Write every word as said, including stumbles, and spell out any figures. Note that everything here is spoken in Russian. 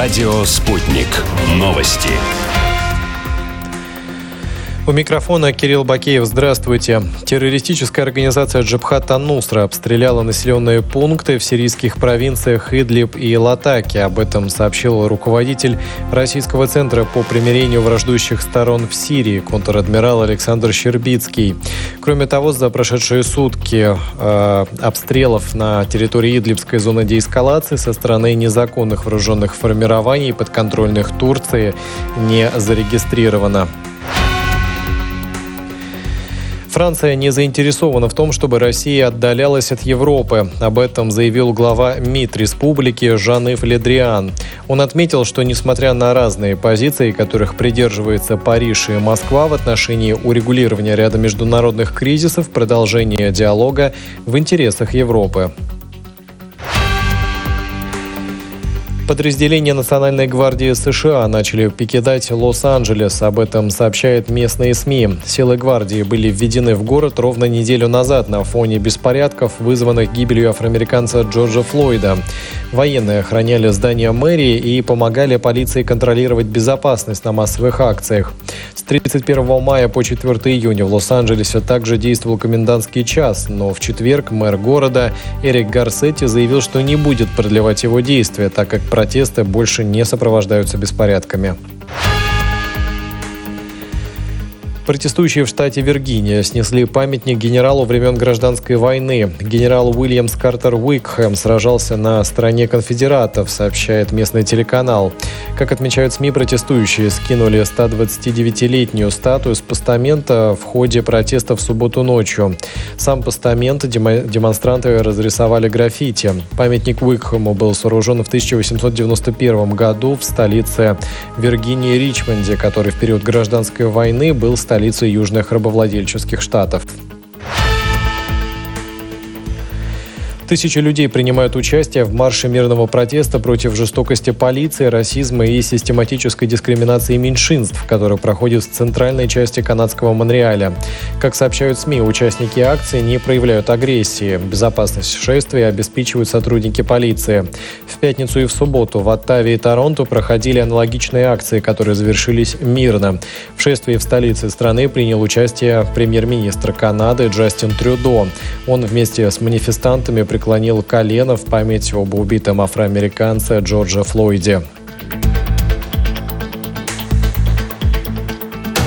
Радио «Спутник». Новости. У микрофона Кирилл Бакеев. Здравствуйте. Террористическая организация Джабхат ан-Нусра обстреляла населенные пункты в сирийских провинциях Идлиб и Латаки. Об этом сообщил руководитель Российского центра по примирению враждующих сторон в Сирии, контр-адмирал Александр Щербицкий. Кроме того, за прошедшие сутки э, обстрелов на территории Идлибской зоны деэскалации со стороны незаконных вооруженных формирований, подконтрольных Турции, не зарегистрировано. Франция не заинтересована в том, чтобы Россия отдалялась от Европы. Об этом заявил глава МИД республики Жан-Ив Ле Дриан. Он отметил, что несмотря на разные позиции, которых придерживается Париж и Москва в отношении урегулирования ряда международных кризисов, продолжение диалога в интересах Европы. Подразделения Национальной гвардии США начали покидать Лос-Анджелес. Об этом сообщают местные СМИ. Силы гвардии были введены в город ровно неделю назад на фоне беспорядков, вызванных гибелью афроамериканца Джорджа Флойда. Военные охраняли здание мэрии и помогали полиции контролировать безопасность на массовых акциях. С тридцать первого мая по четвёртого июня в Лос-Анджелесе также действовал комендантский час, но в четверг мэр города Эрик Гарсетти заявил, что не будет продлевать его действия, так как протесты больше не сопровождаются беспорядками. Протестующие в штате Виргиния снесли памятник генералу времен гражданской войны. Генерал Уильямс Картер Уикхэм сражался на стороне конфедератов, сообщает местный телеканал. Как отмечают СМИ, протестующие скинули сто двадцатидевятилетнюю статую с постамента в ходе протеста в субботу ночью. Сам постамент демонстранты разрисовали граффити. Памятник Уикхэму был сооружен в тысяча восемьсот девяносто первом году в столице Виргинии Ричмонде, который в период гражданской войны был столицей столицей южных рабовладельческих штатов. Тысячи людей принимают участие в марше мирного протеста против жестокости полиции, расизма и систематической дискриминации меньшинств, который проходит в центральной части канадского Монреаля. Как сообщают СМИ, участники акции не проявляют агрессии. Безопасность шествия обеспечивают сотрудники полиции. В пятницу и в субботу в Оттаве и Торонто проходили аналогичные акции, которые завершились мирно. В шествии в столице страны принял участие премьер-министр Канады Джастин Трюдо. Он вместе с манифестантами преклонил колено в память об убитом афроамериканце Джордже Флойде.